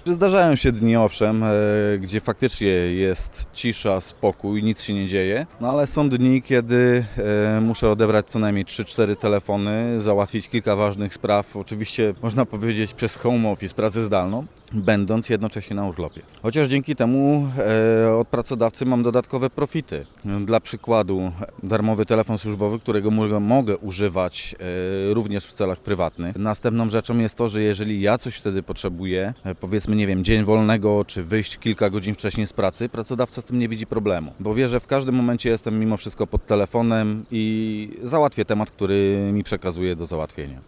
Zdarzają się dni, owszem, gdzie faktycznie jest cisza, spokój, nic się nie dzieje, no ale są dni, kiedy muszę odebrać co najmniej 3-4 telefony, załatwić kilka ważnych spraw, oczywiście można powiedzieć przez home office, pracę zdalną, będąc jednocześnie na urlopie. Chociaż dzięki temu od pracodawcy mam dodatkowe profity. Dla przykładu darmowy telefon służbowy, którego mogę używać również w celach prywatnych. Następną rzeczą jest to, że jeżeli ja coś wtedy potrzebuję, powiedzmy, nie wiem, dzień wolnego, czy wyjść kilka godzin wcześniej z pracy, pracodawca z tym nie widzi problemu, bo wie, że w każdym momencie jestem mimo wszystko pod telefonem i załatwię temat, który mi przekazuje do załatwienia.